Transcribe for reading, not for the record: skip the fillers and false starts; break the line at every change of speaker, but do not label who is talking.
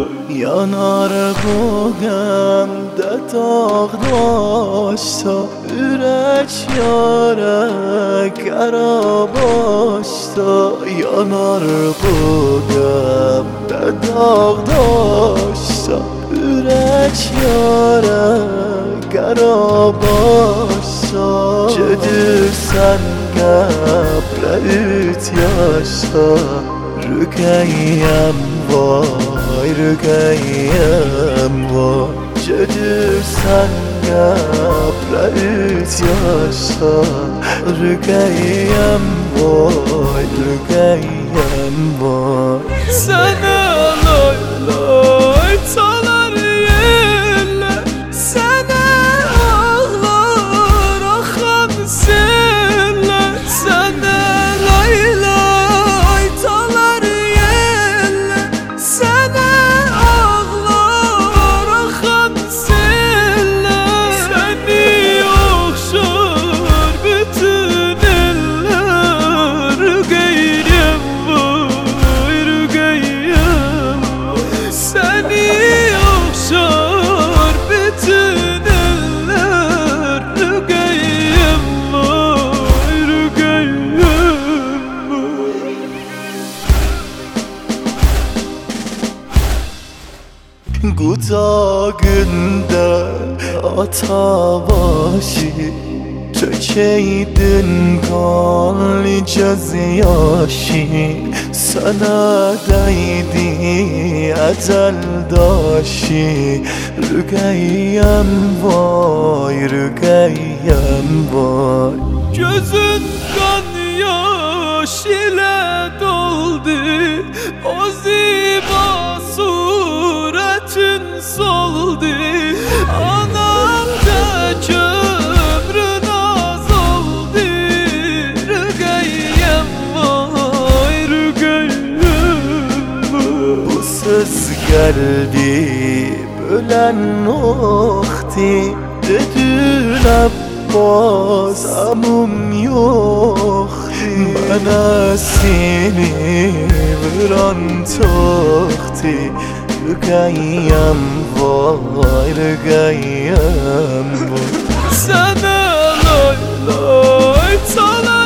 Yanar bu gemde dağ başta, ürək yarə qara başta. Yanar bu gemde dağ başta, ürək yarə qara başta. Gedirsən qəbrə üç yaşa, rüqəyyəm vay, rüqəyyəm vay. Gedirsən qəbrə üç yaşa, rüqəyyəm vay, rüqəyyəm vay.
Sənə lay lay çalar yerlər, sənə ağlar axan sellər. Sənə lay lay çalar yerlər, sənə ağlar axan sellər. Səni oxşar bütün eller, rüqəyyəm vay, rüqəyyəm vay. Səni oxşar bütün eller, rüqəyyəm vay, rüqəyyəm vay.
Qucağında ata başı, tökeydin qanlı göz yaşı. Sənə dəydi əcəl daşı, rüqəyyəm vay, rüqəyyəm vay.
Gözün kan yaş ile doldu, o ziba suretin soldu. Anam da kömrün az oldu, rüqəyyəm vay, rüqəyyəm vay.
Bu söz qəlbi bölən oxti, dedin Abbas amum yoxti. Mənə seni vuran çoxti, rüqəyyəm vay, rüqəyyəm vay.
Sənə lay lay çalar